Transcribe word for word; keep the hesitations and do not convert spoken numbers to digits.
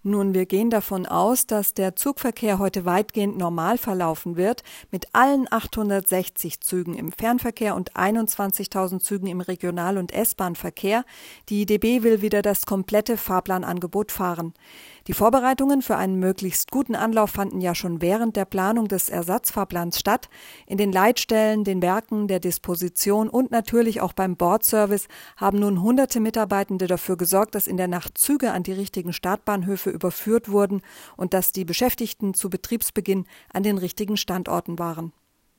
Nun, wir gehen davon aus, dass der Zugverkehr heute weitgehend normal verlaufen wird, mit allen achthundertsechzig Zügen im Fernverkehr und einundzwanzigtausend Zügen im Regional- und S-Bahn-Verkehr. Die D B will wieder das komplette Fahrplanangebot fahren. Die Vorbereitungen für einen möglichst guten Anlauf fanden ja schon während der Planung des Ersatzfahrplans statt. In den Leitstellen, den Werken, der Disposition und natürlich auch beim Bordservice haben nun hunderte Mitarbeitende dafür gesorgt, dass in der Nacht Züge an die richtigen Startbahnhöfe überführt wurden und dass die Beschäftigten zu Betriebsbeginn an den richtigen Standorten waren.